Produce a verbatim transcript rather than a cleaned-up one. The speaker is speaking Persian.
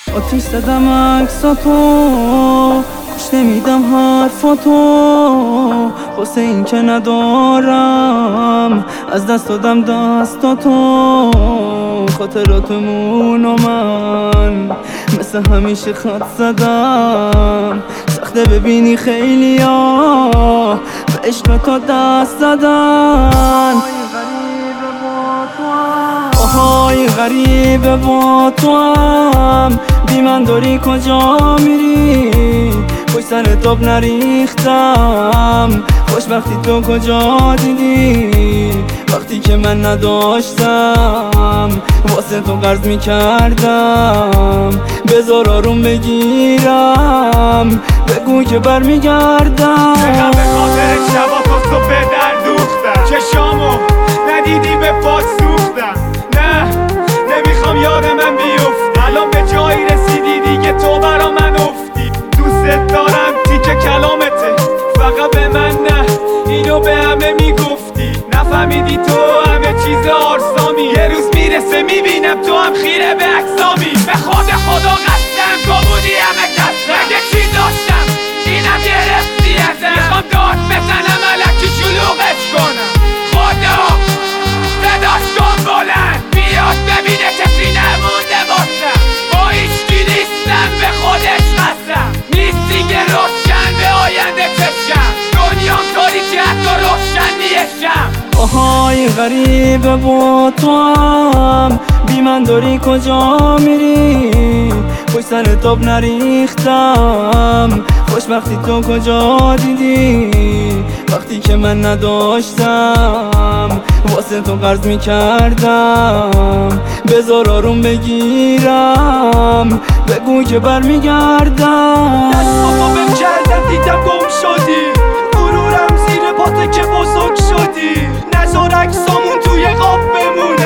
آتیش زدم عکساتو، گوش نمیدم حرفاتو، واسه این که ندارم از دست دادم دستاتو. خاطراتمون و من مثل همیشه خط زدم، سخته ببینی خیلی ها به عشق تا دست زدن. آهای غریبه با تو هم، بی من داری کجا میری؟ پشت سر تاب نریختم، خوشبختی تو کجا دیدی؟ وقتی که من نداشتم واسه تو قرض میکردم، بذار آروم بگیرم، بگو که برمیگردم. چقدر به خاطر شبا تو صبح به در دوختم، چشامو ندیدی به پاک سوختم. نه نمیخوام یاد من بیفتی، الان به جایی رسیدی دیگه تو برا من افتی. دوست دارم تیکه کلامته، فقط به من نه اینو به همه میگفتی. نفهمیدی تو همه چیز آرسامی، یه روز میرسه میبینم تو هم خیره به اکسامی. به خود خدا قسم تو بودی همه کسم، اگه چی داشتم اینم گرفتی ازم. میخوام داد بزنم الکی شلوغش کنم، خدا صداش کن بلند بیاد ببینه کسی نمونده باشم. با ایشکی نیستم به خودش قسم، نیستی که روشن به آینده چشم، دنیام طوری که حتی روشن نیشم. آهای غریبه با تو هم، بی من داری کجا میری؟ پشت سر تاب نریختم، خوشبختی تو کجا دیدی؟ وقتی که من نداشتم واسه تو قرض میکردم، بذار آروم بگیرم، بگو که برمیگردم. دستاتو بهم کردم دیدم گم شدی، غرورم زیر پاته که بزرگ شدی. نذار عکسامون توی قاب بمونه،